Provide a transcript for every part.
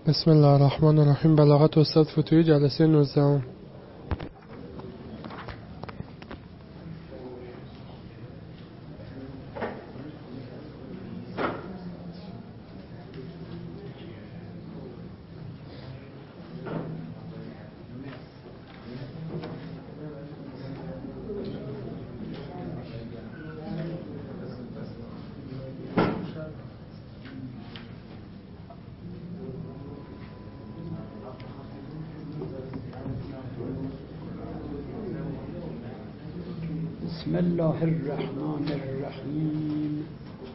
بسم الله الرحمن الرحیم. بلاغت استاد فتوحی، جلسه 19. بسم الله الرحمن الرحیم.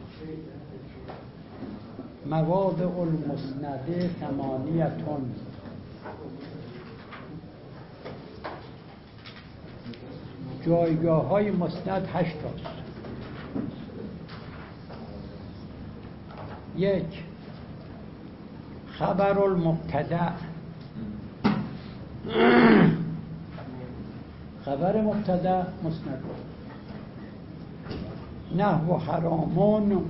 مواضع المسند 8. جایگاه های مسند 8 است. 1. خبر المبتدأ. خبر مبتدأ مسند. نحو حرامون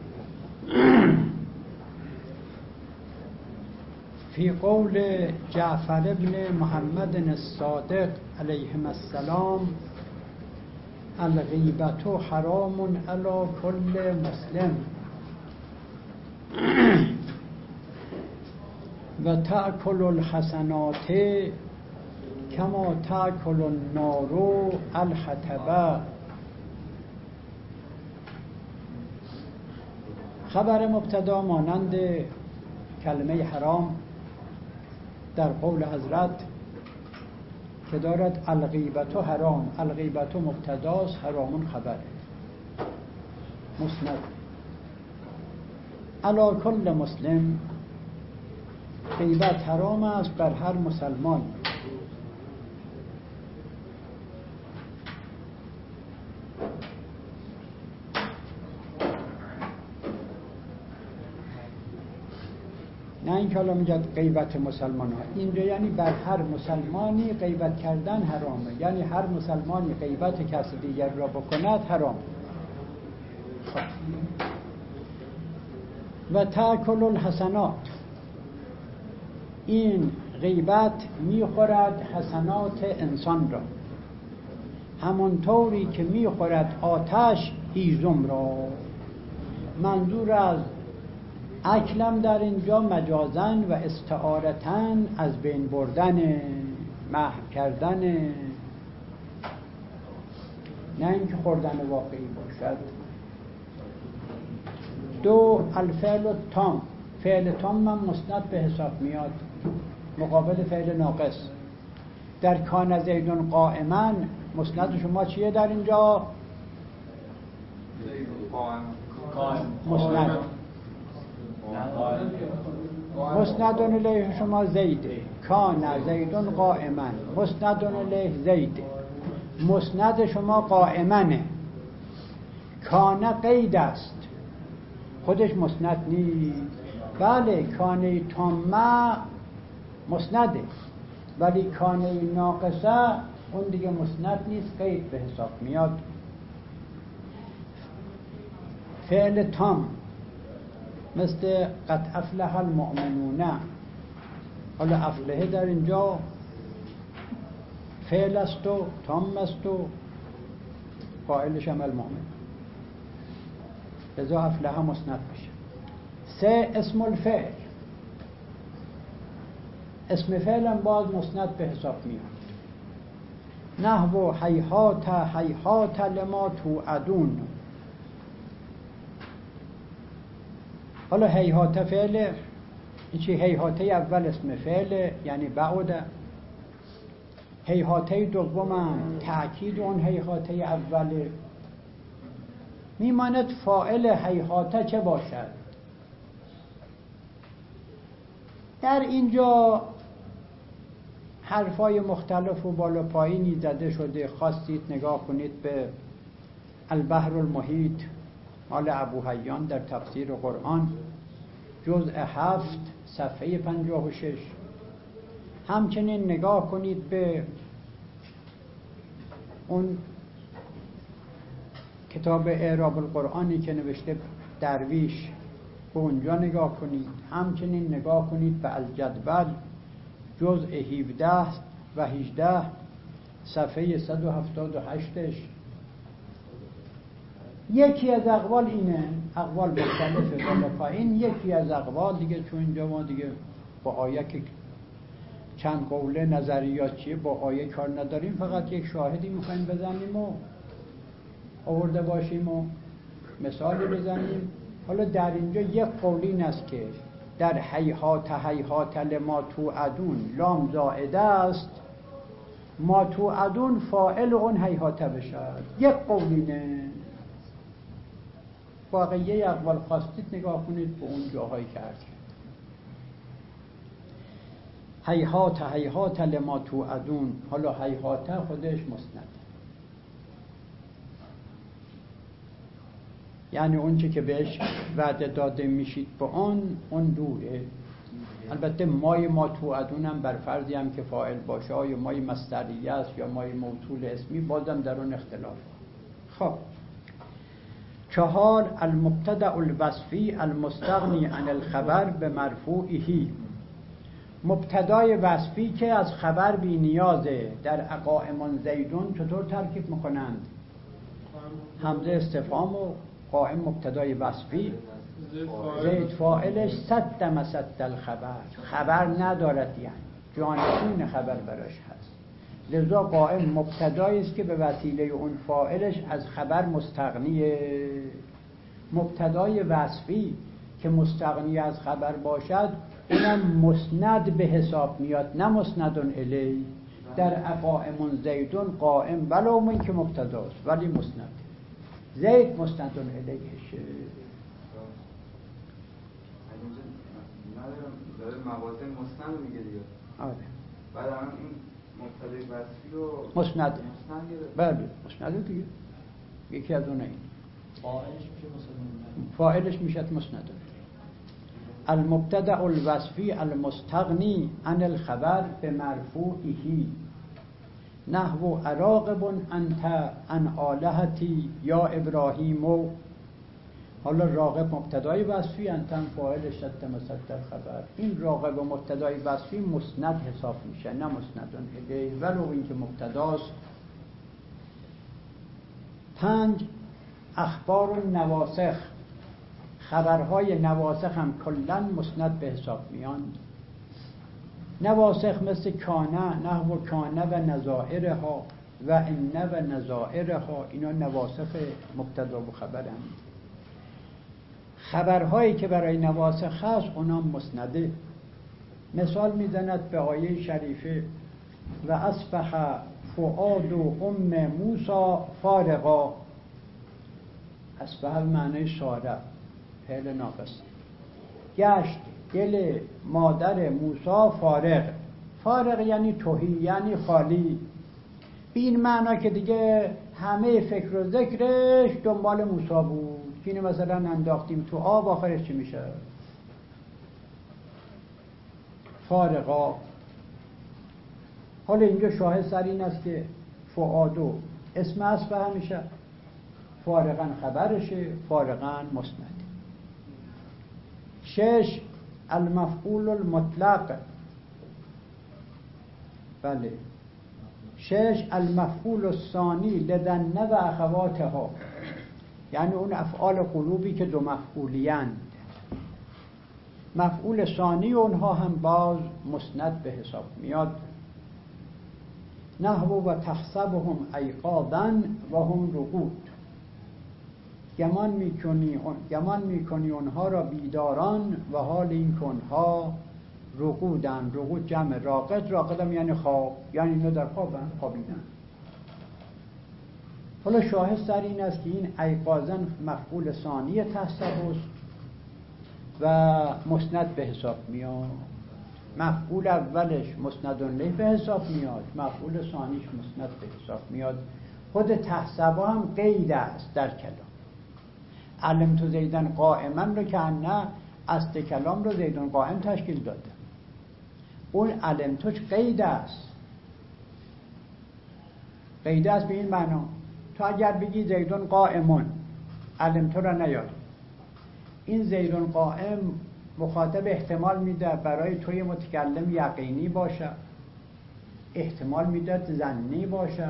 فی قول جعفر ابن محمد الصادق علیهم السلام: الغیبت حرام علی کل مسلم و تأکل الحسنات کما تأکل النار الحطب. خبر مبتدا مانند کلمه حرام در قول حضرت که دارد الغیبت حرام. الغیبت مبتداست، حرامون خبره، مسند. علی کل مسلم، غیبت حرام است بر هر مسلمان. نه این که حالا میگه غیبت مسلمان ها، اینجا یعنی بر هر مسلمانی غیبت کردن حرامه، یعنی هر مسلمانی غیبت کسی دیگر را بکند حرام. و تأکل الحسنات، این غیبت میخورد حسنات انسان را، همانطوری که میخورد آتش هیزم را. منظور از اکلم در اینجا مجازن و استعارتن از بین بردن، محو کردن، نه اینکه خوردن واقعی باشد. 2. الفعل التام. فعل تام من مسند به حساب میاد مقابل فعل ناقص. در کان زیدون قائما، مسند شما چیه در اینجا؟ مسند. مسند الیه شما زید. کان زیدون قائما، مسند الیه زید. مسند شما قائمنه، کان قید است، خودش مسند نیست. بله کانه تامه مسنده، ولی کانه ناقصه اون دیگه مسند نیست، قید به حساب میاد. فعل تام مثل قد افلح المؤمنون. حالا افلحه در اینجا فعل است و تام است و فاعلش هم المؤمن، لذا افلح مسند بشه. 3. اسم الفعل. اسم فعل هم باز مسند به حساب میاد. نحو هیهات هیهات لما توعدون. حالا هیهات فعل، این چی؟ هیهاته اول اسم فعل یعنی بعد، هیهاته دوم هم تأکید اون هیهاته اول. میماند فاعل هیهاته چه باشد؟ در اینجا حرفای مختلف و بالا پایینی زده شده. خواستید نگاه کنید به البحر المحیط مال ابو حیان در تفسیر قرآن، جزء 7 صفحه 56. همچنین نگاه کنید به اون کتاب اعراب القرآنی که نوشته درویش به اونجا نگاه کنید. همچنین نگاه کنید به الجدول جزء 17 و 18 صفحه 178ش. یکی از اقوال اینه، اقوال مختلفه بالا پایین. یکی از اقوال دیگه، چون اینجا ما دیگه با آیه که چند قوله نظریات چیه با آیه کار نداریم، فقط یک شاهدی میخوایم بزنیم و آورده باشیم و مثالی بزنیم. حالا در اینجا یک قول این است که در هیهات لما توعدون لام زائده است، ما توعدون فاعل اون هیهات بشد. یک قول اینه. واقعیه اقوال خواستید نگاه کنید به اون جاهایی که عرض کرد. هیهات لما توعدون، حالا هیهات خودش مسند، یعنی اون چی که بهش وعده داده میشید به اون دوره. البته ما توعدون هم بر فرضی هم که فاعل باشه، یا مای مصدریه است یا مای موصول اسمی، بازم در اون اختلاف. خب 4 المبتدأ الوصفی المستغنی عن الخبر به مرفوعه. مبتدای وصفی که از خبر بی نیازه. در قائم زیدون چطور ترکیب میکنند؟ همزه استفهام و قائم مبتدای وصفی، زید فاعلش صد مسد الخبر، خبر ندارد، یعنی جانشین خبر براش هست. لذا قائم مبتدایی است که به وسیله اون فاعلش از خبر مستغنیه. مبتدای وصفی که مستغنی از خبر باشد اونم مسند به حساب میاد، نه مسندون الی. در قائم زیدون قائم ولو من که مبتداست ولی مسند، زید مستندون الیهشه. داره موازه مسند میگه دیگه. آره. بعد هم این مبتدای وصفی رو مسند. بله مسند دیگه. یکی از اونها این. فاعلش میشه فاعلش میشه مسند. المبتدأ الوصفی المستغنی عن الخبر به مرفوعه. نحو اراغب انت عن آلهتی یا ابراهیم. حالا راغب مبتدای وصفی، انت فاعلش صد مسد الخبر. این راغب مبتدای وصفی مسند حساب میشه، نه مسندون الیه ولو این که مبتداست. 5 اخبار النواسخ. خبرهای نواسخ هم کلن مسند به حساب میان. نواسخ مثل کانه، نحو کانه و نظائرها و ان و نظائرها، اینا نواسخ مبتدا و خبرند. خبرهایی که برای نواسخ هست اونا مسنده. مثال میزند به آیه شریفه و اصبح فؤاد ام موسی فارغا. اصبح معنی ساره، فعل ناقص. گشت دل مادر موسی فارغ یعنی تهی، یعنی خالی. به این معنا که دیگه همه فکر و ذکرش دنبال موسی بود. اینه مثلا انداختیم تو آب آخرش چی میشه؟ فارغا. حالا اینجا شاهد سر این است که فؤادو اسم اصبح میشه، فارغا خبرشه، فارغا مسند. 6 المفعول المطلق. بله 6 المفعول الثانی لدن و اخواتها، یعنی اون افعال قلوبی که دو مفعولیند. مفعول ثانی اونها هم باز مسند به حساب میاد. نحو و تحسبهم ایقاظا و هم رقود. گمان میکنی اونها را بیداران و حال این که اونها رقودن. رقود جمع راقد، راقدم یعنی خواب، یعنی اینا در خوابیدن. حالا شاهد سر این است که این ایقاظا مفعول ثانی تحسب است و مسند به حساب میاد. مفعول اولش مسند الیه به حساب میاد، مفعول ثانیش مسند به حساب میاد. خود تحسبا هم قید است در کلام. علم تو زیدن قائما رو که نه اصل کلام رو زیدن قائم تشکیل داده. اون علم توش قید است. قید است به این معنا تو اگر بگی زیدن قائمون علم تو را نیاری، این زیدون قائم مخاطب احتمال میده برای توی متکلم یقینی باشه، احتمال میداد ظنی باشه،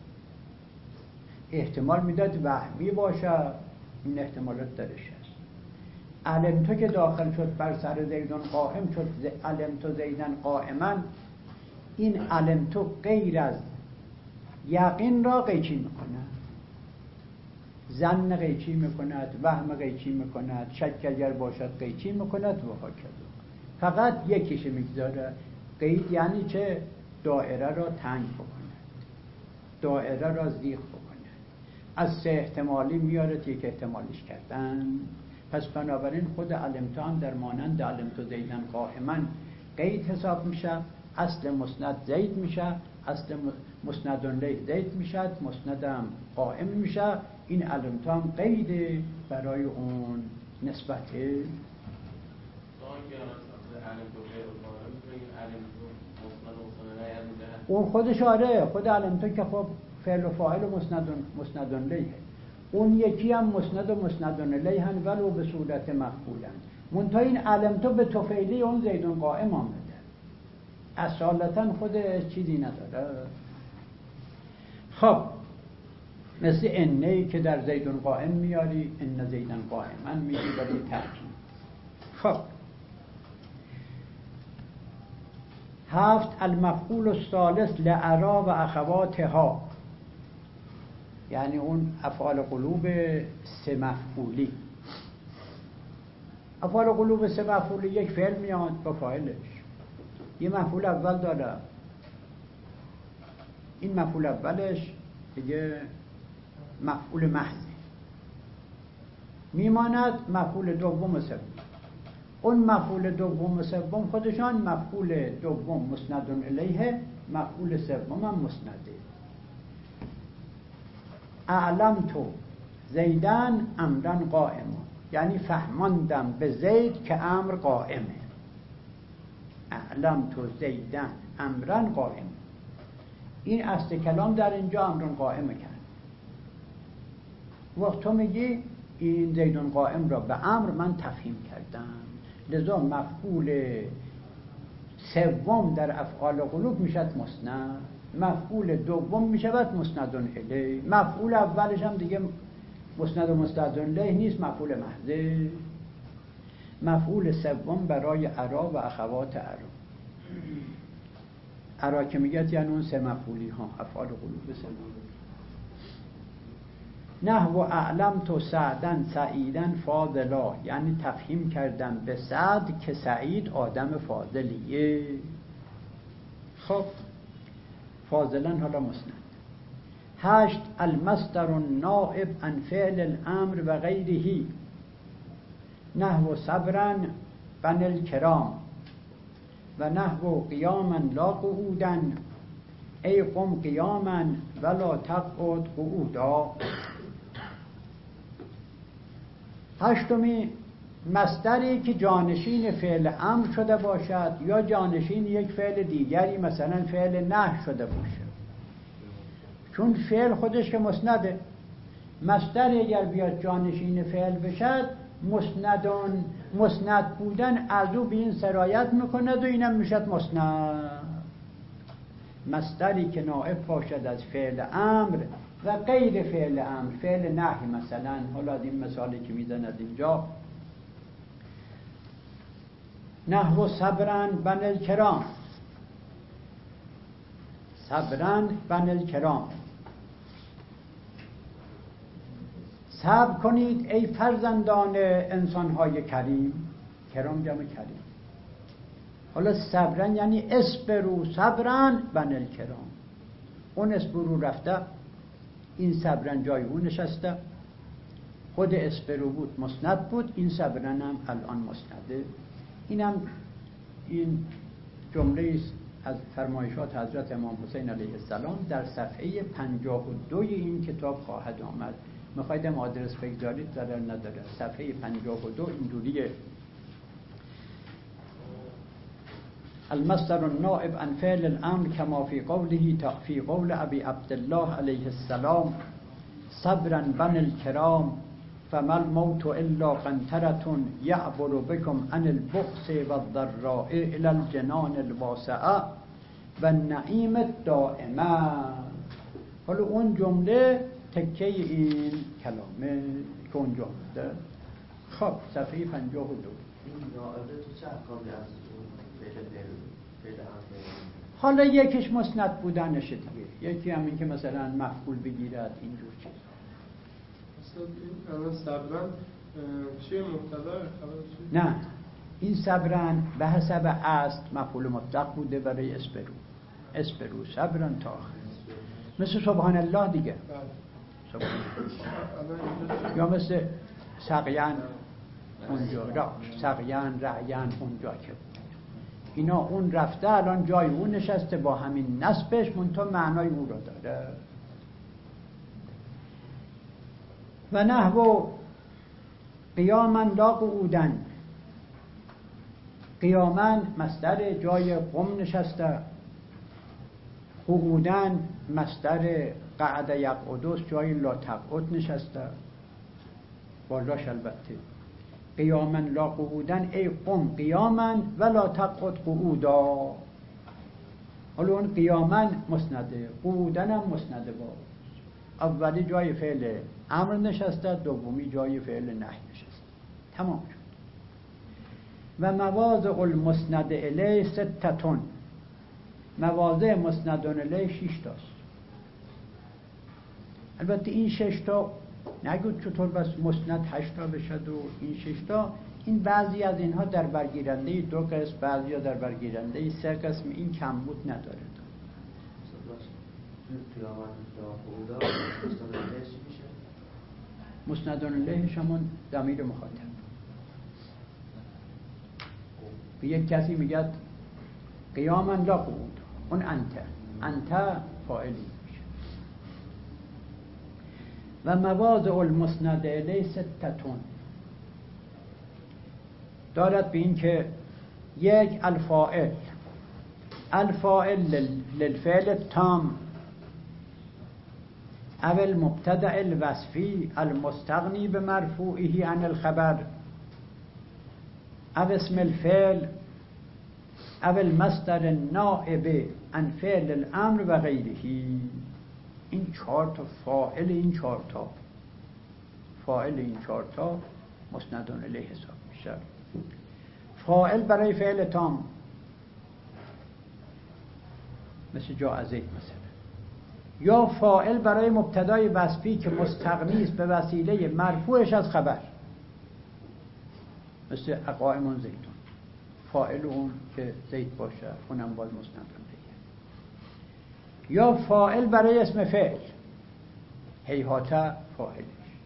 احتمال میداد وهمی باشه. این احتمالات درش هست. علم تو که داخل شد بر سر زیدون قائم شد، علم تو زیدن قائما، این علم تو غیر از یقین را قیچی میکنه، ظن قیچی میکند، وهم قیچی میکند، شک اگر باشد قیچی میکند و هاکذا. فقط یکیش میگذاره. قید یعنی چه؟ دائره را تنگ بکند، دائره را زیغ بکند. از 3 احتمالی میاره تا 1 احتمالیش کردن. پس بنابراین خود علمتو هم در مانند علمتو زیدن قائما قید حساب میشه. اصل مسند زید میشه، اصل مسند الیه زید میشه، مسند هم قائم میشه. این علمتو هم قیده برای اون نسبته. اون خودش آره، خود علمتو که خب فعل و فاعل و مسند الیه. اون یکی هم مسند و مسند الیه هن ولو به صورت مفعولن. منتها این علمتو به توفیلی اون زیدون قائم آمده، اصالتا خود چیزی نداره. خب مثل انهی که در زیدون قائم میاری، ان زیدن قائما میگی برای ترکیب. خب 7 المفعول الثالث لعرا و اخواتها، یعنی اون افعال قلوب 3 مفعولی. افعال قلوب 3 مفعولی، یک فعل میاد با فاعلش، یه مفعول اول داره، این مفعول اولش دیگه مفعول محض میماند، مفعول دوم و سوم. اون مفعول دوم و سوم خودشان مفعول دوم مسند الیه، مفعول سوم هم مسنده. اعلمت زیدن امرا قائم، یعنی فهماندم به زید که امر قائمه. اعلمت زیدن امرا قائم، این اصل کلام در اینجا امرا قائم کرد. وقت تو میگی این زیدون قائم را به امر من تفهیم کردم، لذا مفعول سوم در افعال قلوب میشد مسند، مفعول دوم میشود مسند الیه، مفعول اولش هم دیگه مسند و مسند الیه نیست، مفعول محض. مفعول سوم برای عرا و اخوات عرا. عرا که میگه یعنی اون 3 مفعولی ها، افعال قلوب 3. نحو اعلمت سعدن سعیدن فاضلا، یعنی تفهیم کردم به سعد که سعید آدم فاضلیه. خب فاضلا حالا مسند. 8 المصدر النائب عن فعل الامر و غیره، نحو صبرا بن الکرام و نحو قیاما لا قعودا، ای قم قیاما ولا تقعد قعودا. 8 مصدری که جانشین فعل امر شده باشد یا جانشین یک فعل دیگری، مثلا فعل نهی شده باشد. چون فعل خودش که مسنده، مصدر اگر بیاد جانشین فعل بشد، مسند بودن از او به این سرایت میکند و اینم میشد مسند. مصدری که نائب باشد از فعل امر و غیر فعل امر، فعل نهی مثلا، حالا از این مثالی که میزند اینجا، نحو صبرن بن الکرام، صبرن بن الکرام، صبر کنید ای فرزندان انسانهای کریم. کرام جمع کریم. حالا صبرن یعنی اسبرو صبرن بن الکرام، اون اسبرو رفته، این صبرن جای اون نشسته. خود اسبرو بود مسند بود، این صبرن هم الان مسنده. این جمله است از فرمایشات حضرت امام حسین علیه السلام در صفحه 52 این کتاب خواهد آمد. میخواید هم آدرس بگذارید ضرر نداره. صفحه 52 اینجوریه: المصدر النائب عن فعل الامر كما في قوله في قول ابي عبد الله عليه السلام صبرا بن الكرام فما الموت الا قنطرة یعبر بكم عن البؤس والضراء الى الجنان الواسعه و النعیم الدائمه. حالا اون جمله تکه این کلامه که اونجا آمده. خب صفحه 52. این نائبه تو چه احکامی از فعل حالا یکیش مسند بودنشه دیگه، یکی هم این که مثلا مفعول بگیرد، اینجور چیز. الان صبرن چیه مبتدا خبر چیه؟ نه، این صبرن به حسب اصل مفعول مطلق بوده برای اسپرو صبرن تا آخر، مثل سبحان الله دیگه. سبحان الله. یا مثل سقیان اونجا، سقیان رعیان اونجا که اینا اون رفته الان جای اون نشسته با همین نسبش منتها معنای او رو داره. و نحو قیاما لا قعودن، قیاما مصدر جای قم نشسته، قعودن مصدر قعد یقعدوس جای لا تقعد نشسته بالاش. البته قیاما لا قعودن ای قم قیاما ولا تقعد قعودا. حالا اون قیاما مسنده، قعودن هم مسنده. با اولی جای فعل امر نشسته، دومی جای فعل نهی نشسته. تمام شد. و مواضع المسند الیه ستتون، مواضع مسندون الیه 6 تاست. البته این 6 تا نگود چطور بس مسند 8 تا بشد و این 6 تا، این بعضی از اینها در برگیرنده 2 قسم، بعضی ها در برگیرنده 3 قسم، این کمبود نداره. مسندون الیهش همون ضمیر مخاطب. به یک کسی میگه قیاما لا قعود، اون انت فاعلی میشه. و مواضع المسند الیه ستتون، دارد به این که یک الفاعل للفعل التام او المبتدأ الوصفی المستغنی بمرفوعه عن الخبر او اسم الفعل او المصدر النائب عن فعل الامر و غیره. این 4 تا فاعل، این 4 تا فاعل، این 4 تا مسندون الیه حساب میشه. فاعل برای فعل تام مثل جاء زید مثلا، یا فاعل برای مبتدای وصفی که مستغنی است به وسیله مرفوعش از خبر، مثل قائم زیدون، فاعل اون که زید باشه اونم باید مسندون الیه. یا فاعل برای اسم فعل، هیهات فاعلش.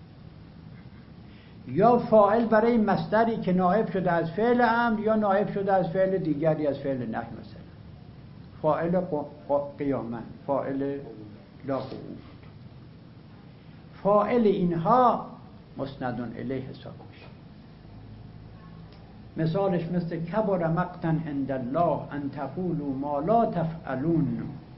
یا فاعل برای مصدری که نائب شده از فعل امر یا نائب شده از فعل دیگری از فعل نهی، مثلا فاعل قیاما، فاعل لا قعود. فاعل اینها مسندون الیه حساب میشه. مثالش مثل کبر مقتا عند الله ان تقولوا ما لا تفعلون.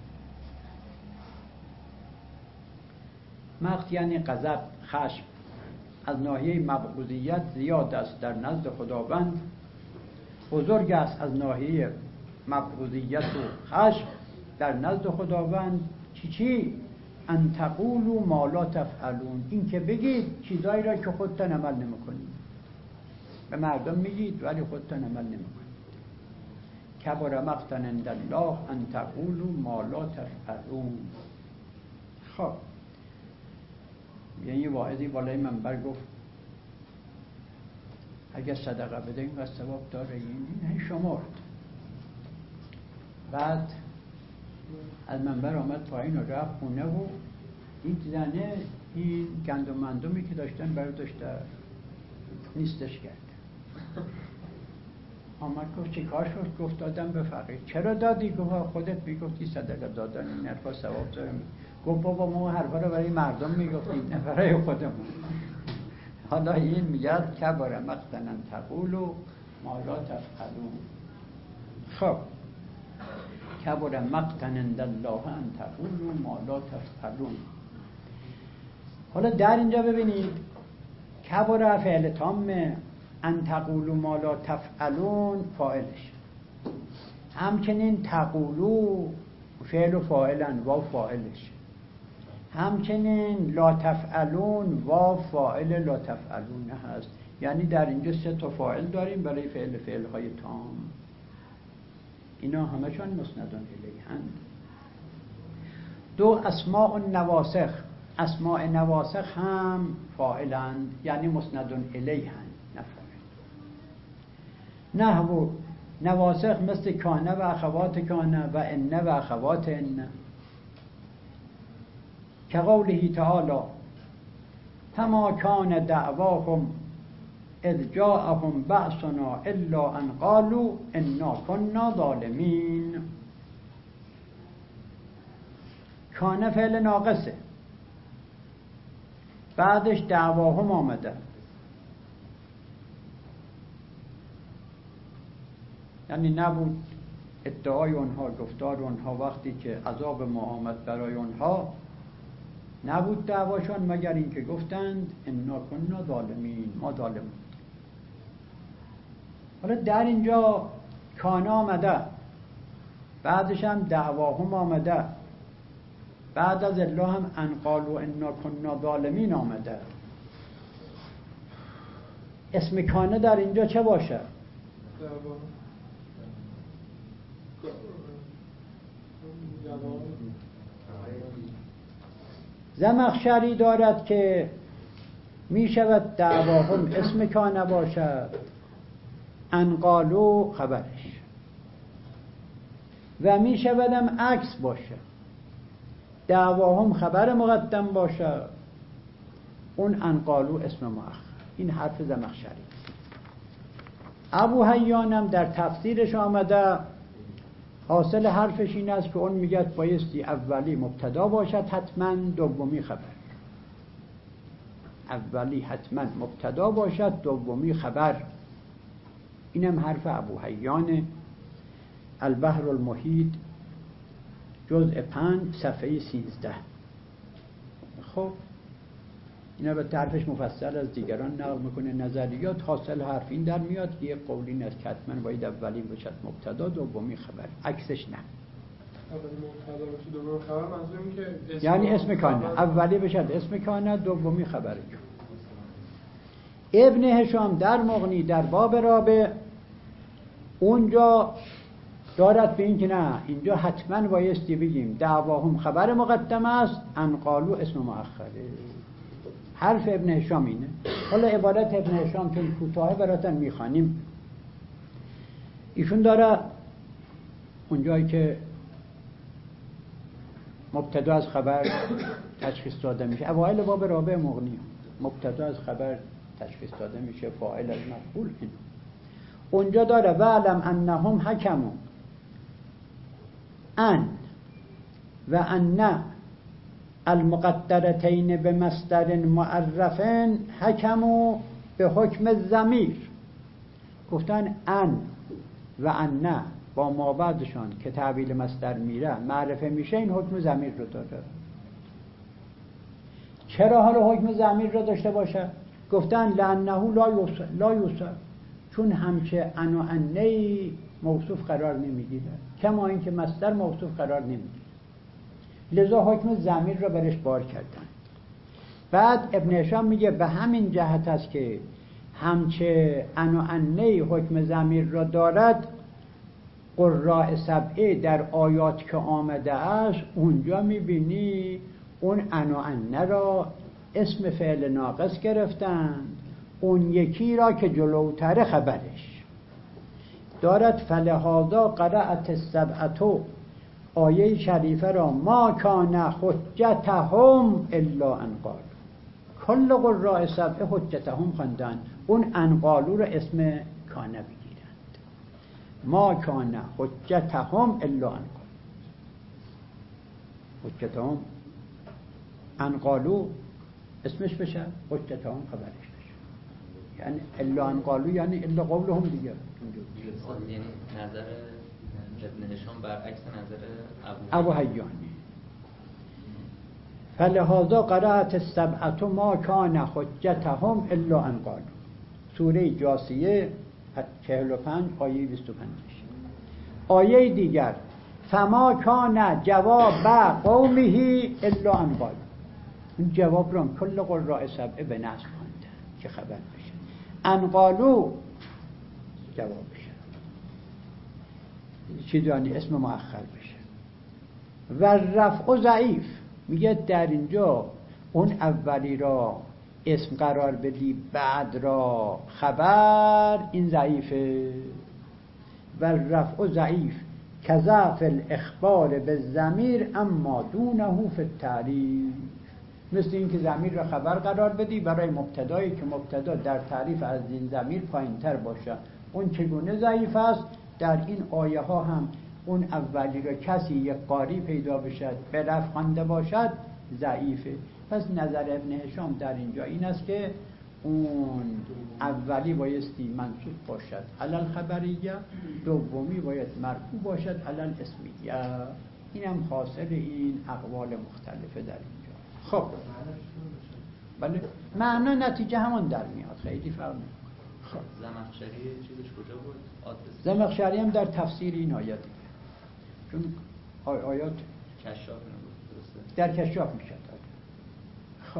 مقت یعنی غضب، خشم. از ناحیه مبغوضیت زیاد است در نزد خداوند، بزرگ است از ناحیه مبغوضیت و خشم در نزد خداوند. چی؟ ان تقولوا ما لا تفعلون، این که بگید چیزایی را که خودتان عمل نمی‌کنید. به مردم میگید ولی خودتان عمل نمی‌کنید. کبر مقتا عند الله ان تقولوا ما لا تفعلون. خب یعنی واحدی بالای منبر گفت اگر صدقه بده این قد ثواب داره، این شمرد. بعد از منبر آمد پایین و رفت خونه و این زنه این گندم مندمی که داشتن برداشته نیستش کرد. آمد گفت چی کار شد؟ گفت دادم به فقیر. چرا دادی؟ گفت خودت میگفتی صدقه دادن این حرفا ثواب داره. گفت بابا ما حرفا رو برای مردم میگفتیم نه برای خودمون. حالا این میگه کبر مقتا ان تقولوا ما لا تفعلون. خب کبر مقتا عند الله ان تقولوا ما لا تفعلون. حالا در اینجا ببینید کبر فعل تام ان تقولوا ما لا تفعلون فاعلش، همچنین تقولو فعل و فاعلن واو فاعلش، همچنین لا تفعلون واو فاعل لا تفعلون هست. یعنی در اینجا 3 تا فاعل داریم برای فعلهای تام، اینا همشون مسند الیه‌اند. 2 اسماء النواسخ، اسماء نواسخ هم فاعلند یعنی مسند الیه‌اند نه فاعل. نحو نواسخ مثل کانه و اخوات کانه و انه و اخوات انه، که قوله تعالی فما کان دعواهم اذ جاءهم بأسنا الا ان قالوا انا كنا ظالمین. کانه فعل ناقصه، بعدش دعواهم آمده، یعنی نبود ادعای اونها، گفتار اونها وقتی که عذاب ما آمد برای اونها نبود دعواشان مگر اینکه گفتند انا کنا ظالمین، ما ظالم. حالا در اینجا کان آمده، بعدش هم دعواهم آمده، بعد از الله هم ان قالوا انا کنا ظالمین آمده. اسم کانه در اینجا چه باشه؟ زمخشری دارد که می شود دعواهم اسم کانه باشد، ان قالوا خبرش، و می شودم عکس باشه، دعواهم خبر مقدم باشه، اون ان قالوا اسم مؤخر. این حرف زمخشری. ابو حیانم در تفسیرش آمده حاصل حرفش این است که اون میگه بایستی اولی مبتدا باشد حتما، دومی خبر. اولی حتما مبتدا باشد، دومی خبر. اینم حرف ابو حیان البحر المحیط جزء 5 صفحه 13. خب اینا به طرفش مفصل از دیگران نقل میکنه. نظریات حاصل حرف این در میاد که یک قول این است که حتما باید اولی باشد مبتدا، دومی خبر، عکسش نه. اولی مبتدا باشه دومی خبر، منظور این که یعنی اسم کانه اولی باشد اسم کانه، دومی خبر. ابن هشام در مغنی در باب رابع اونجا دارد به این که نه، اینجا حتما بایستی بگیم دعواهم خبر مقدم است، ان قالوا اسم مؤخره. حرف ابن هشام اینه. حالا عبارت ابن هشام چون کوتاه براتون میخوانیم. ایشون داره اونجایی که مبتدا از خبر تشخیص داده میشه، اوایل باب رابع مغنی مبتدا از خبر تشخیص داده میشه، فاعل از مفعول. اونجا داره وعلم انهم حکموا ان و ان المقدرتین به مصدر معرفن حکموا به حکم ضمیر. گفتن ان و ان با ما بعدشان که تعبیل مصدر میره معرفه میشه، این حکم ضمیر رو داره. چرا حالا حکم ضمیر رو داشته باشه؟ گفتن لانه لا یوصف، چون همچه ان و انه موصوف قرار نمیگیره، کما اینکه مصدر موصوف قرار نمیگیره، لذا حکم ضمیر را برش بار کردن. بعد ابن هشام میگه به همین جهت است که همچه ان و انه حکم ضمیر را دارد، قراء سبعه در آیات که آمده است اونجا میبینی اون ان و انه را اسم فعل ناقص گرفتند، اون یکی را که جلوتر خبرش دارد. فلهذا قرأت السبعة آیه شریفه را ما کان حجتهم الا ان قالوا، کل قراء سبعه حجتهم خواندن، اون ان قالوا را اسم کانه بگیرند. ما کان حجتهم الا ان قالوا، حجتهم ان قالوا اسمش بشه، حجتهم خبرش بشه. یعنی الا ان قالوا یعنی الا قولهم دیگه. یعنی نظر ابن هشام برعکس نظر ابو حیانی. فلهذا قرأت السبعة ما کان حجتهم الا ان قالوا. سوره جاثیه 45 آیه 25. آیه دیگر فما کان جواب قومه الا ان قالوا. این جواب رو کل قراء سبعه به نصب خوندن که خبر بشه. ان قالوا جواب بشه، چی دانی اسم مؤخر بشه. و رفع ضعیف، میگه در اینجا اون اولی را اسم قرار بدی بعد را خبر، این ضعیفه. و رفع ضعیف کذا فی الاخبار بالضمیر اما دونه فی التعریف. مثل این که ضمیر را خبر قرار بدی برای مبتدایی که مبتدا در تعریف از این ضمیر پایین تر باشه. اون چگونه ضعیف است؟ در این آیه ها هم اون اولی را کسی یک قاری پیدا بشد به رفع خوانده باشد ضعیفه. پس نظر ابن هشام در اینجا این است که اون اولی بایستی منصوب باشد علل خبریه، دومی باید مرفوع باشد علل اسمیه. این هم حاصل این اقوال مختلفه در اینجا. خب بله، معنا نتیجه همون در میاد، خیلی فرق نمیکنه. خب زمخشری چیزش کجا بود؟ زمخشری هم در تفسیر این آیات دیگه، چون آیات کشاف نبود درسته؟ در کشاف میشد. خب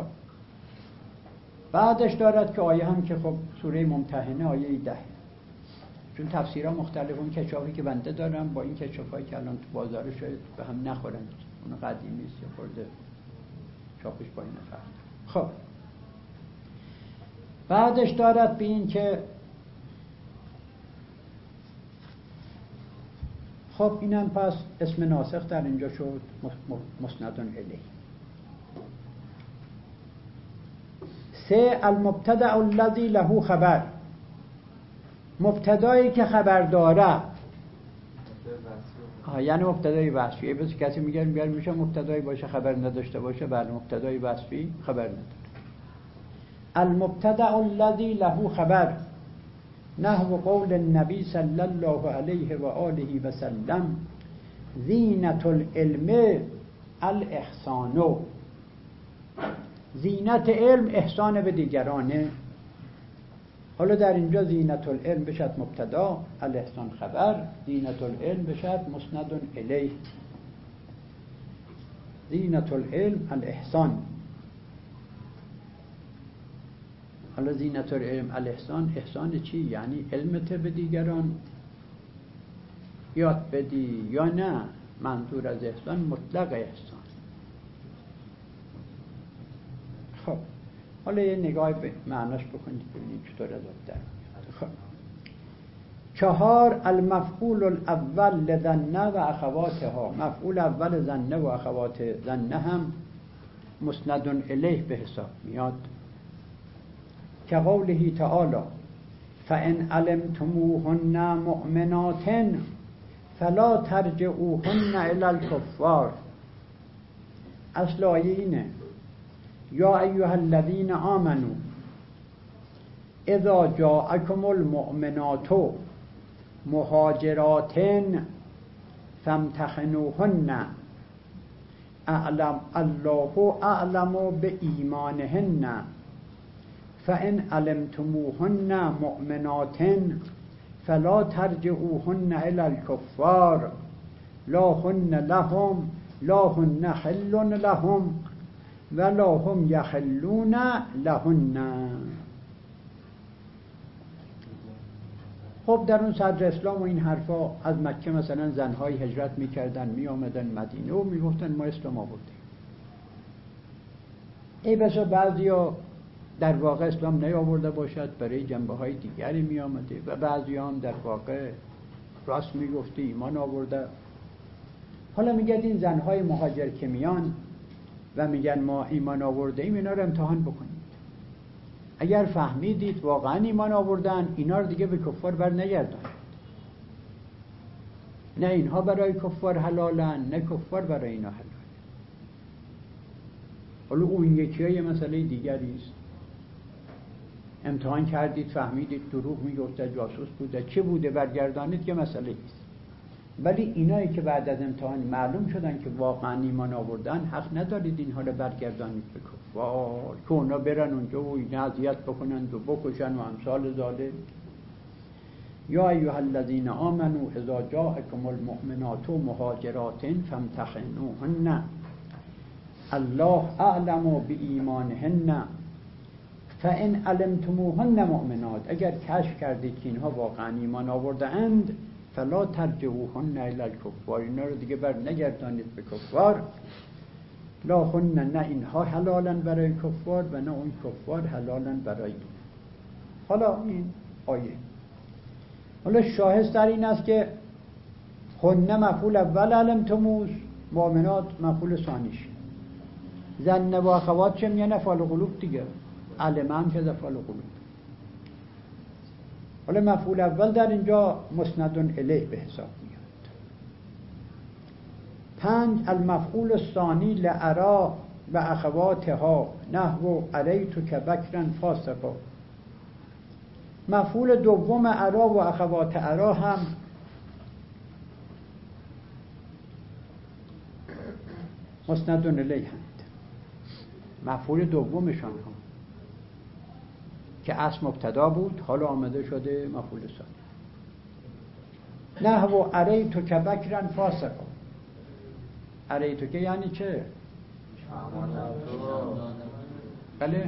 بعدش دارد که آیه هم که خب سوره ممتحنه آیه 10، چون تفسیرها مختلف. اون کشافی که بنده دارم با این کشافایی که الان تو بازار شاید به هم نخورند، اون قدیمی است یا خورده چاپش با این فرق. خب بعدش دارد به این که خب اینم پس اسم ناسخ در اینجا شد مسند الیه. 3 المبتدأ الذی له خبر، مبتدایی که خبر داره. یعنی مبتدای وصفی. بس کسی میگه میشه مبتدایی باشه خبر نداشته باشه. بله، مبتدای وصفی خبر نداره. المبتدأ الذی له خبر نحو قول النبی صلی الله علیه و آله و سلم زینت العلم الاحسان. زینت علم احسان به دیگرانه. حالا در اینجا زینت العلم بشد مبتدا، الاحسان خبر. زینت العلم بشد مسند الیه. زینت العلم الاحسان. حالا زینت العلم الاحسان، احسان چی؟ یعنی علمت به دیگران یاد بدی یا نه؟ منظور از احسان مطلق احسان. خب حالا یه نگاه به معناش بکنید ببینید چطور از در میاد. خب 4 المفعول الاول لظن و اخواتها. مفعول اول ظن و اخوات ظن هم مسند الیه به حساب میاد، که قوله تعالی فان علمتموهن مؤمنات فلا ترجعوهن الی الکفار. اصل آیه اینه یا ایها الذین آمنوا اذا جاءکم المؤمنات مهاجرات فامتحنوهن اعلم الله اعلم بایمانهن فان علمتموهن مؤمنات فلا ترجعوهن الی الکفار لا هن لهم لا هن حل لهم ولا هم یحلون لهن. خب در اون صدر اسلام و این حرفا از مکه مثلا زنهای هجرت میکردن میآمدن مدینه و میگفتن ما اسلام آوردیم. ای بسا بعضیا در واقع اسلام نیاورده باشد، برای جنبه های دیگری میآمده و بعضی هم در واقع راست میگفته ایمان آورده. حالا میگه این زنهای مهاجر که میان و میگن ما ایمان آورده ایم، اینا رو امتحان بکنید. اگر فهمیدید واقعا ایمان آوردن، اینا رو دیگه به کفار بر نگردانید. نه اینها برای کفار حلالن نه کفار برای اینا حلال. حالا اون یکی های مسئله دیگری است. امتحان کردید فهمیدید دروغ میگفته، جاسوس بوده، چه بوده، برگردانید که مسئله است. ولی اینایی که بعد از امتحان معلوم شدن که واقعا ایمان آوردن، حق ندارید اینها رو برگردانید به کفار که اونا برن اونجا و این اذیت بکنند و بکشن و امثال ذالک. یا ایها الذین آمنوا اذا جاءکم المؤمنات مهاجرات فامتحنوهن الله اعلم بایمانهن فان علمتموهن مؤمنات، اگر کشف کردید که اینها واقعا ایمان آورده اند، فلا ترجعوهن الی الکفار، اینا رو دیگه بر نگردانید به کفار. لا هن، نه اینها حلالن برای کفار و نه اون کفار حلالن برای این. حالا این آیه، حالا شاهد در این است که هن مفعول اول علمتموس، مؤمنات مفعول ثانیش. زن و اخوات چه میان افعال قلوب دیگه، علم هم که افعال قلوب. حالا مفعول اول در اینجا مسند الیه به حساب میاد. 5 المفعول الثانی لارا و اخواتها نحو اریتک بکرا فاسقا. مفعول دوم ارا و اخوات ارا هم مسند الیه هست، مفعول دومشان هم که اصل مبتدا بود حالا آمده شده مفعول ثانی. نحو اریتک بکرا فاسقا. اریتک یعنی چه؟ بله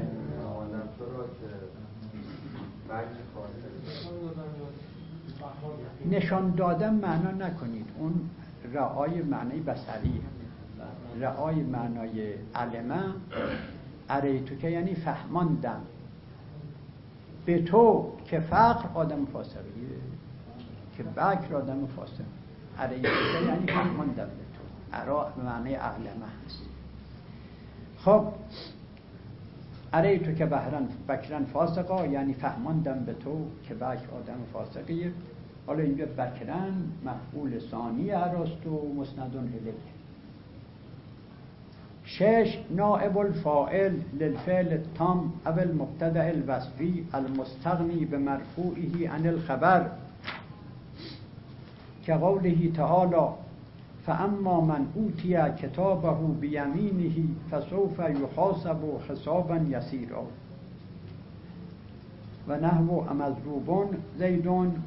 نشان دادن معنا نکنید، اون رعای معنی بصری، رعای معنای علمه. اریتو که یعنی فهماندم به تو که فقر آدم فاسقیه، که بکر آدم فاسق. اریتو که یعنی فهماندم به تو، ارا معنی علمه هست. خب اریتو که بکرن فاسقا یعنی فهماندم به تو که بکر آدم فاسقیه. حالا اینجا بکرن مفعول ثانی اراست و مسند الیه. 6 نائب الفاعل للفعل التام او المبتدأ الوصفی المستغنی بمرفوعه عن الخبر که قوله تعالی فاما من اوتی کتابه بیمینه فسوف یحاسب حسابا یسیرا و نحو مضروب زیدون.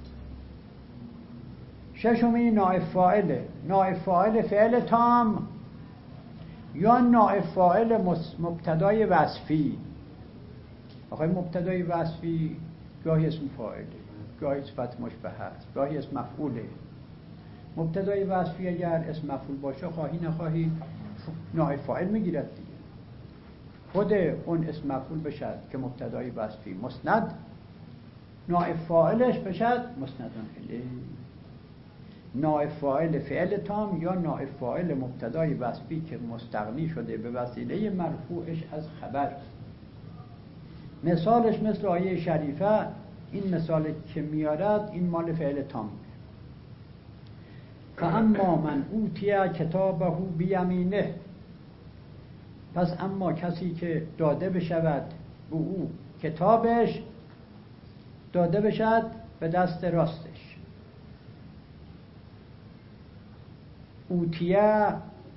ششمی نائب فاعله، نائب فاعل فعل تام یا نائب فاعل مبتدای وصفی. آخه مبتدای وصفی گاهی اسم فاعله، گاهی صفت مشبه است، گاهی اسم مفعوله. مبتدای وصفی اگر اسم مفعول باشه خواهی نخواهی نائب فاعل میگیرد دیگه. خود اون اسم مفعول بشد که مبتدای وصفی مسند، نائب فاعلش بشد مسند الیه. نائب فاعل فعل تام یا نائب فاعل مبتدای وصفی که مستغنی شده به وسیله مرفوعش از خبر. مثالش مثل آیه شریفه، این مثال که میارد این مال فعل تام. فاما من اوتی کتابه بیمینه، پس اما کسی که داده بشود به او کتابش، داده بشد به دست راستش. اوتیه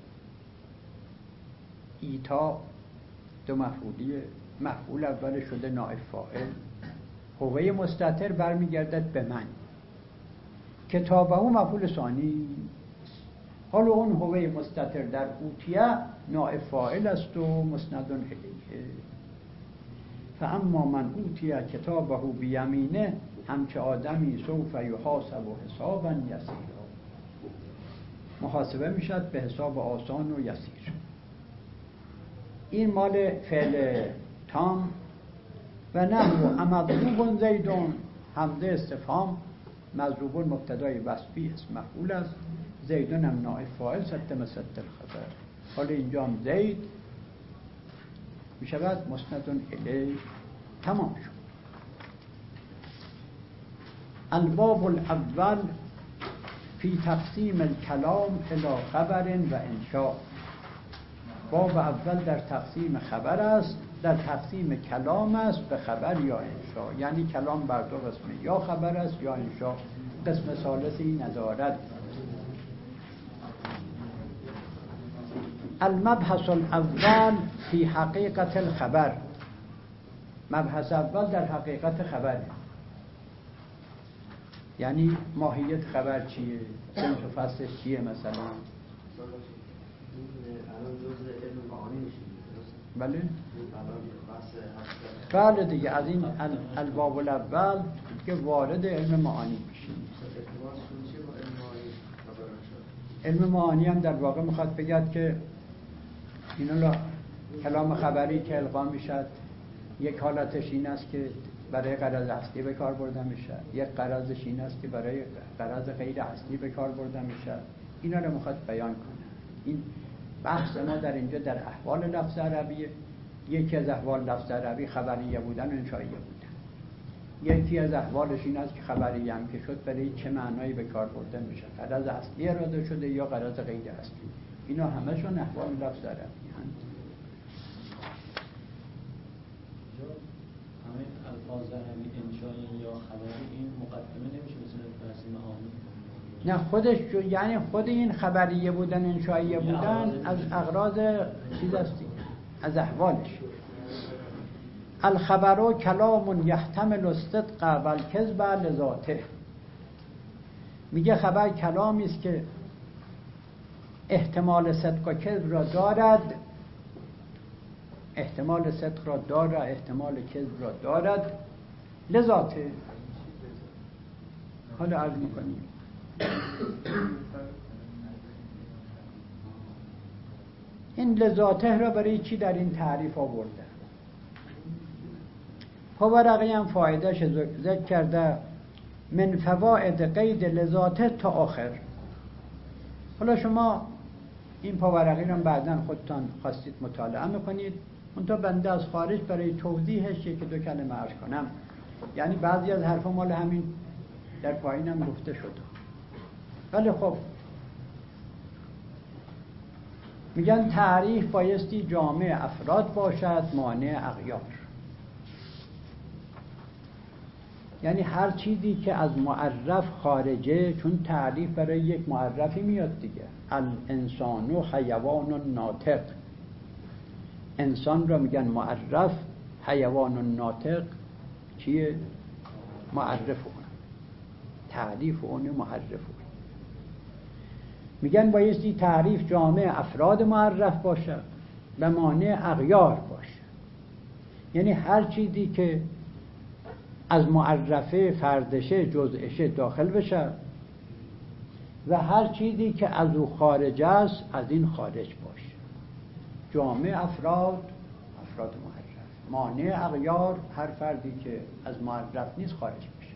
ایتا دو مفعولیه، مفعول اول شده نائب فاعل، هوه مستتر برمیگردد به من. کتابه مفعول ثانی. حالا اون هوه مستتر در اوتیه نائب فاعل است و مسند الیه. فاما من اوتی کتابه بیمینه، همچه آدمی سوف یحاسب حسابا یسیرا، محاسبه میشد به حساب آسان و یسیر. این مال فعل تام. و نحو مضروب زیدون، همزه استفهام، مضروب مبتدای وصفی اسم مفعول است، زیدون هم نائب فاعل ستم ست الخبر. حالا اینجا هم زید میشود مسند الیه. تمام شد. الباب الاول فی تقسیم الکلام الی خبر و انشاء. باب اول در تقسیم خبر است، در تقسیم کلام است به خبر یا انشاء. یعنی کلام بر دو قسمه، یا خبر است یا انشاء. قسم ثالثی ندارد. المبحث الاول فی حقیقت الخبر. مبحث اول در حقیقت خبره، یعنی ماهیت خبر چیه، صنف و فصلش چیه. مثلا الان جزء علم معانی میشه. بله الان بحث بله دیگه، از این الباب الاول که وارد علم معانی میشیم. علم معانی هم در واقع میخواد بگید که اینا کلام خبری که القا میشد، یک حالتش این است که برای غرض اصلی به کار برده میشه، یک غرضش این است که برای غرض غیر اصلی به کار برده میشه. اینا رو میخواد بیان کنه. این بحث ما در اینجا در احوال لفظ عربیه. یکی از احوال لفظ عربی خبریه بودن و انشائیه بودن. یکی از احوالش این است که خبریه هم که شد برای چه معنایی به کار برده میشه، غرض اصلی اراده شده یا غرض غیر اصلی. اینا همشون احوال لفظ عربی هستند. همین الفاظ عربی انشایی یا خبری این مقدمه نمیشه مثل بحث معانی؟ نه خودش یعنی خود این خبریه بودن انشائیه بودن از اغراض چیز است، از احوالش. الخبر کلام یحتمل الصدق و الکذب لذاته. میگه خبر کلامی است که احتمال صدق و کذب را دارد، احتمال صدق را دارد، احتمال کذب را دارد لذاته. حالا عرض میکنیم این لذاته را برای چی در این تعریف آورده. پاورقی هم فایدهش ذکر کرده، من فواید قید لذاته تا آخر. حالا شما این پاورقی را بعداً خودتان خواستید مطالعه میکنید. منتها بنده از خارج برای توضیحش که دو کلمه عرض کنم. یعنی بعضی از حرفا مال همین در پایینم گفته شده، ولی خب میگن تعریف بایستی جامع افراد باشد مانع اغیار. یعنی هر چیزی که از معرف خارجه، چون تعریف برای یک معرفی میاد دیگه. الانسان و حیوان ناطق، انسان را میگن معرف، حیوان ناطق چیه؟ معرف اون، تعریف اون معرف اون. میگن بایستی تعریف جامع افراد معرف باشه و مانع اغیار باشه. یعنی هر چیزی که از معرفه فردشه جزئشه داخل بشه و هر چیزی که از او خارج است از این خارج باشه. جامع افراد، افراد معرف، مانع اغیار، هر فردی که از معرف نیست خارج بشه.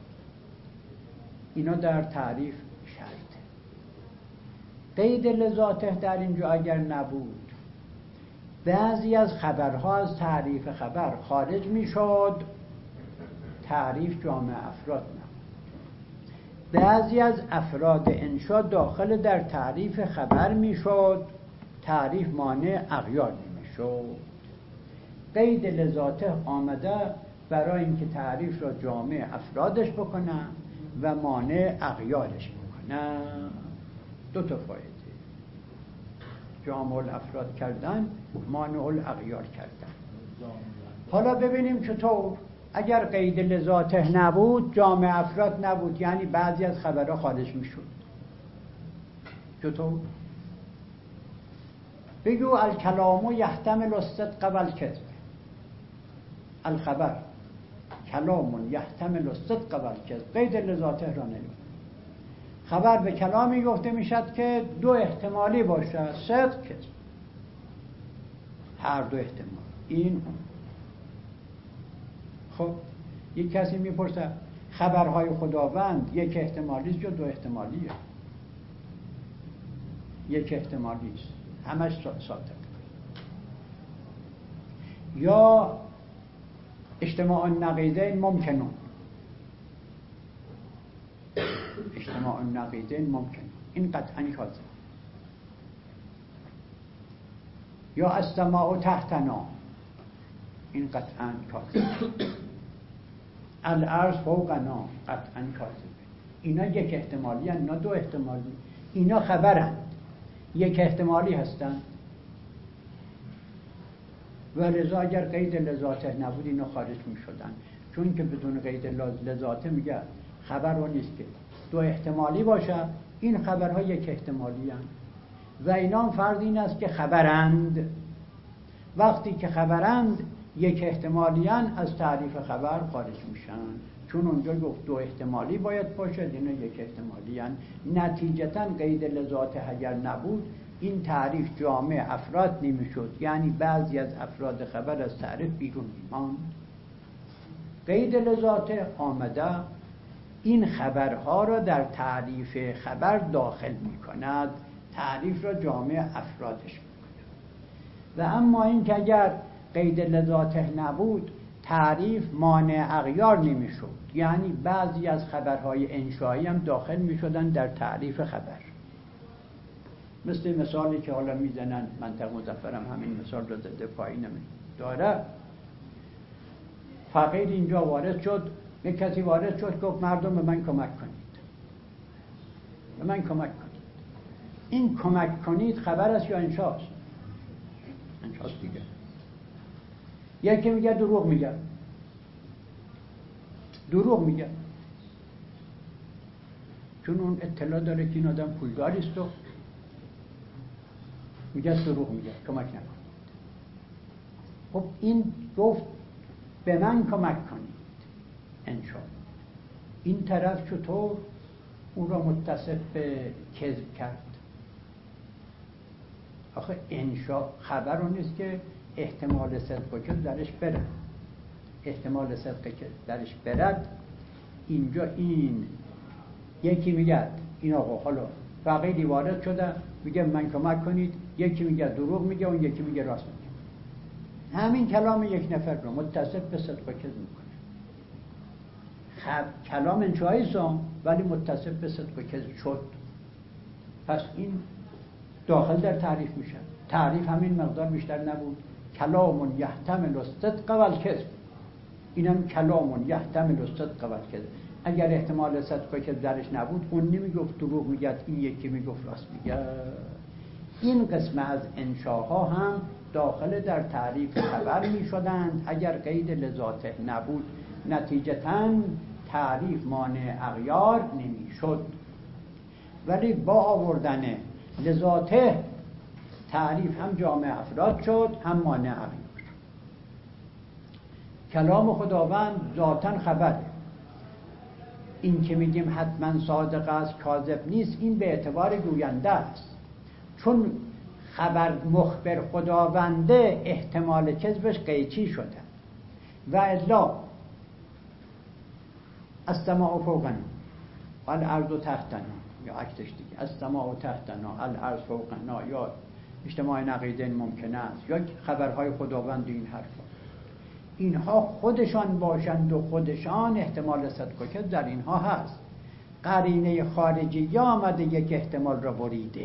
اینا در تعریف شرطه. قید لذاته در اینجا اگر نبود، بعضی از خبرها از تعریف خبر خارج میشد، تعریف جامع افراد نبود. بعضی از افراد انشا داخل در تعریف خبر میشد، تعریف مانع اغیار نمیشد. قید لذاته آمده برای اینکه تعریف را جامع افرادش بکنه و مانع اغیارش بکنه. دو تا فایده، جامع الافراد کردن، مانع الاغیار کردن. حالا ببینیم چطور. اگر قید لذاته نبود، جامع افراد نبود، یعنی بعضی از خبرها خارج میشد. چطور؟ بگو الکلام یحتمل الصدق و الکذب. الخبر کلام یحتمل الصدق و الکذب، قید لذاته را نمید. خبر به کلامی گفته میشد که دو احتمالی باشه، صدق کذب، هر دو احتمال این. خب یک کسی میپرسه خبرهای خداوند یک احتمالی است یا دو احتمالیه؟ یک احتمالی است، همش صادق. یا اجتماع النقیضین ممکنون، اجتماع النقیضین ممکن، این قطعا کاذب. یا السماء تحتنا، این قطعا کاذب. الارض فوقنا، قطعا کاذب. اینا یک احتمالی هستند، اینا دو احتمالی. اینا خبرند، یک احتمالی هستند. و لذا اگر قید لذاته نبود اینو خارج می شدن، چون که بدون قید لذاته میگه خبر رو نیست که دو احتمالی باشه، این خبرها یک احتمالی هستند و اینا فرض این است که خبرند. وقتی که خبرند یک احتمالی هستند، از تعریف خبر خارج میشن، چون اونجا گفت دو احتمالی باید باشه، اینا یک احتمالی هستند. نتیجتا قید لذاته اگر نبود این تعریف جامع افراد نمیشد، یعنی بعضی از افراد خبر از تعریف بیرون میماند. قید لذاته آمده این خبرها را در تعریف خبر داخل میکند، تعریف را جامع افرادش میکند. و اما این که اگر قید لذاته نبود تعریف مانع اغیار نمیشد، یعنی بعضی از خبرهای انشایی هم داخل میشدن در تعریف خبر. مثل مثالی که حالا میزنن، منطق مظفرم همین مثال رو زده پایینم داره. فقیر اینجا وارد شد، یک کسی وارد شد گفت مردم به من کمک کنید، به من کمک کنید. این کمک کنید خبر است یا انشاست؟ انشاست دیگه. یکی میگه دروغ میگه، دروغ میگه، چون اون اطلاع داره که این آدم پولداری است و میگه دروغ میگه، کمک نکنید. خب این گفت به من کمک کنید، انشا. این طرف چطور اون را متصف به کذب کرد؟ آخه انشا خبر اون نیست که احتمال صدق و کذب درش برد. احتمال صدق که درش برد اینجا این یکی میگه این آقا حالا فقیری وارد شده میگه من کمک کنید، یکی میگه دروغ میگه، اون یکی میگه راست میگه. همین کلام یک نفر رو متصف به صدق و کذب میکنه. کلام انشایی است ولی متصف به صدق و کذب شد، پس این داخل در تعریف میشه. تعریف همین مقدار بیشتر نبود. کلام یحتمل الصدق و الکذب، اینم کلام یحتمل الصدق و الکذب. اگر احتمال صدق و کذب درش نبود اون نمیگفت دروغ میگه، این یکی میگفت راست میگه. این قسم از انشاها هم داخل در تعریف خبر میشدند اگر قید لذاته نبود. نتیجتاً تعریف مانع اغیار نمیشد، ولی با آوردن لذاته تعریف هم جامع افراد شد هم مانع اغیار. کلام خداوند ذاتاً خبره. این که میگیم حتما صادق است کاذب نیست، این به اعتبار گوینده است، چون خبر مخبر خداونده احتمال کذبش قیچی شده. و الا السماء فوقنا والارض تحتنا، یا عکسش دیگه السماء تحتنا الارض فوقنا، یا اجتماع نقیضین ممکن است، یا خبرهای خداوند. این حرفا اینها خودشان باشند و خودشان احتمال صدق و کذب در اینها هست. قرینه خارجی آمده یک احتمال را بریده،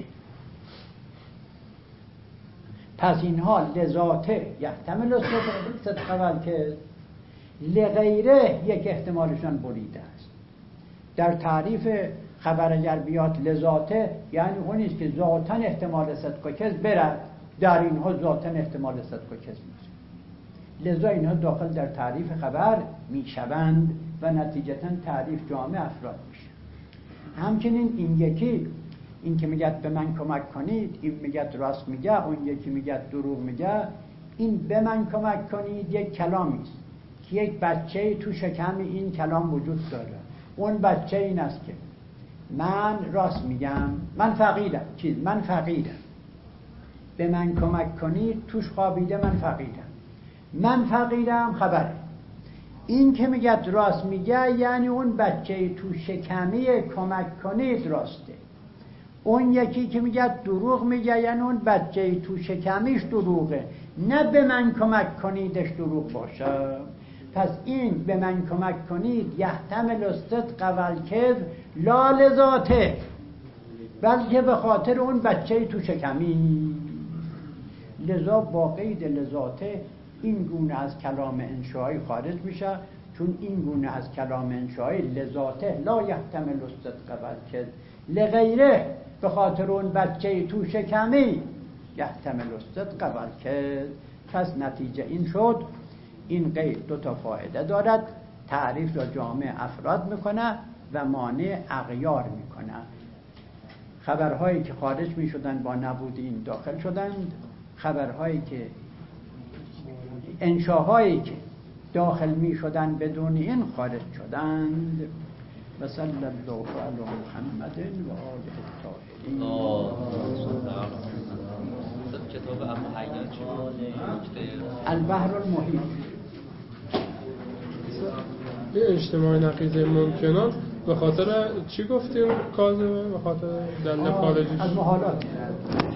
پس اینها لذاته یحتمل صدق و الکذب، لغیره یک احتمالشان بریده است. در تعریف خبر اگر بیاد لذاته یعنی اون نیست که ذاتاً احتمال صدق و کذب برد، در اینها ذاتاً احتمال صدق و کذب نیست. لذا اینها داخل در تعریف خبر میشوند و نتیجتاً تعریف جامع افراد میشه. همچنین این یکی، این که میگه به من کمک کنید، این میگه راست میگه، اون یکی میگه دروغ میگه. این به من کمک کنید یک کلامی است که یک بچه تو شکم این کلام وجود داره. اون بچه این است که من راست میگم، من فقیرم، من فقیرم، به من کمک کنید توش خوابیده من فقیرم، من فقیرم خبره. این که میگه راست میگه یعنی اون بچه تو شکمی کمک کنید راسته. اون یکی که میگه دروغ میگه یعنی اون بچه تو شکمیش دروغه، نه به من کمک کنیدش دروغ باشه. پس این به من کمک کنید یحتمل الصدق و الکذب لا لذاته، بلکه به خاطر اون بچه تو شکمی. لذا با قید لذاته این گونه از کلام انشایی خارج میشه، چون این گونه از کلام انشایی لذاته لا یحتمل الصدق و الکذب، لغیره به خاطر اون بچه تو شکمی یحتمل الصدق و الکذب، پس نتیجه این شد این قید دو تا فایده دارد. تعریف را جامع افراد میکنه و مانع اغیار میکنه. خبرهایی که خارج میشدن با نبود این داخل شدند، خبرهایی که انشاهایی که داخل میشدن بدون این خارج شدند. و صلی الله علی محمد و آله الطاهرین. کتاب ابو حیان چی بود؟ البحر المحیط. یه اجتماع نقیضه ممکنات به خاطر چی گفتیم کاذبه؟ به خاطر دلیل خارجی از محالات